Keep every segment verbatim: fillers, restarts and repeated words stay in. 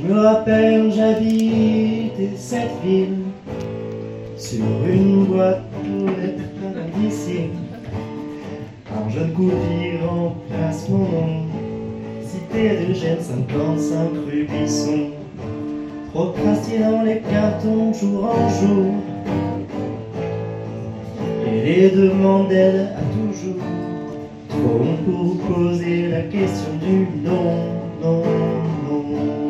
Je me rappelle, j'habitais cette ville sur une boîte aux lettres d'ici. Un jeune courtier remplace mon nom. Cité de Gênes, cinquante-cinq rue Bisson. Procrastinant les cartons jour en jour. Et les demandes d'aide à toujours. Trop long pour poser la question du non, non, non.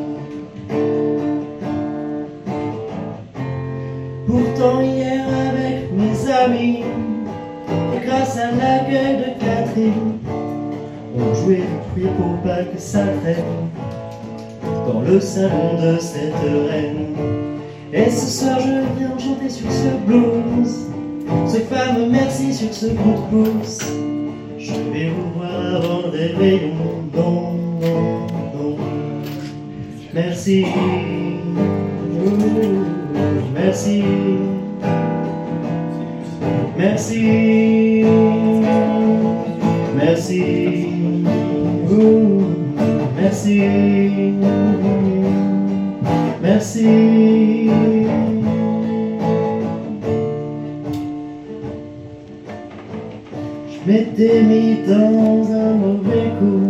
Pourtant hier avec mes amis, et grâce à l'accueil de Catherine, on jouait du fruit pour pas que ça traîne dans le salon de cette reine. Et ce soir je viens chanter sur ce blues, ce fameux merci sur ce coup de pouce. Je vais vous voir avant des rayons, non, non, non. Merci, ouh, merci, merci, merci, ouh, merci, merci. Je m'étais mis dans un mauvais coup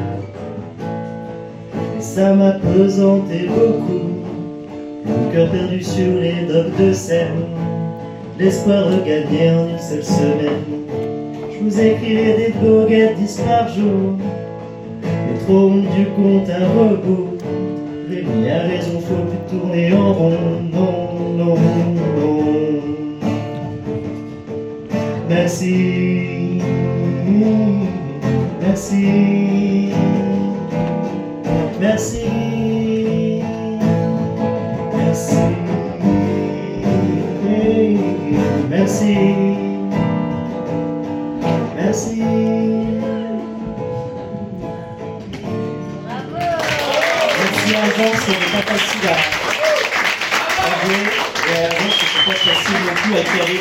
et ça m'a pesanté beaucoup. Mon cœur perdu sur les docks de Seine, l'espoir de gagner en une seule semaine. Je vous écrivais des goguettes dix par jour, mais trop honte du compte à rebours. Rémi a raison, faut plus tourner en rond, non, non, non. Merci, merci, merci, merci, merci, merci. Merci avant, c'était pas facile à avouer, et avant, c'était pas facile non plus à acquérir.